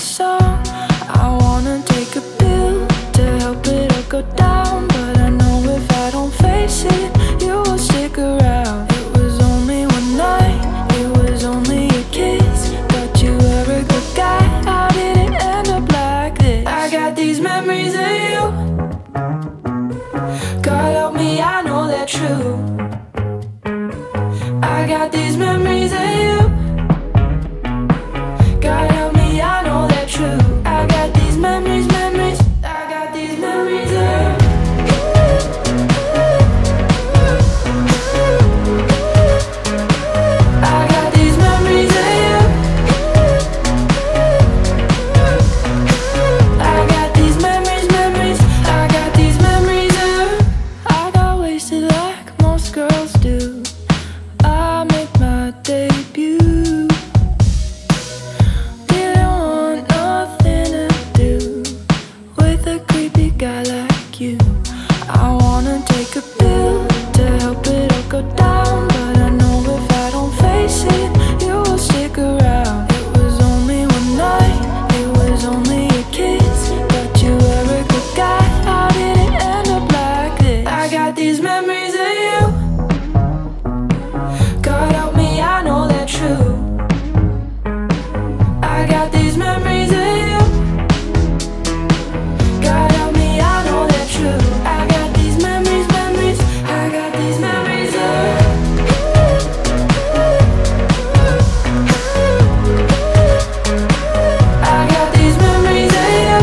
song. I wanna take a pill to help it all go down, but I know if I don't face it, you will stick around. It was only one night, it was only a kiss, but you were a good guy. How did it end up like this? I got these memories of you. God help me, I know they're true. I got these memories of you. God help me, I know they're true. I got these memories, memories. I got these memories of you. I got these memories of you. I got these memories, memories. I got these memories of you. I got wasted like most girls do. I made my debut. Didn't want nothing to do with a creepy guy like you. I wanna take a pill to help it all go down, but I know if I don't face it, you will stick around. It was only one night, it was only a kiss, but you were a good guy. How did it end up like this? I got these memories of you. God help me, I know they're true. I got these memories of you. God help me, I know they're true. I got these memories, memories. I got these memories of you. I got these memories of you.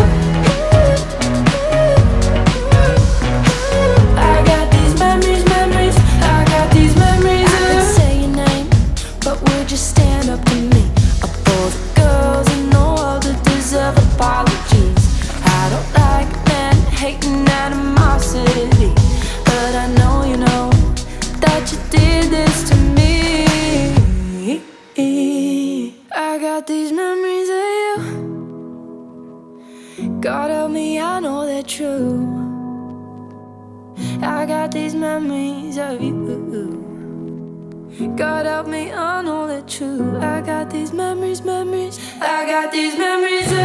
I got these memories, memories. I got these memories of you. I could say your name, but would you stand up to me? Of all the girls in the world that deserve apologies, I don't like men hating animosity, but I know you know that you did this to me. I got these memories of you. God help me, I know they're true. I got these memories of you. God help me, I know they're true. I got these memories, memories. I got these memories of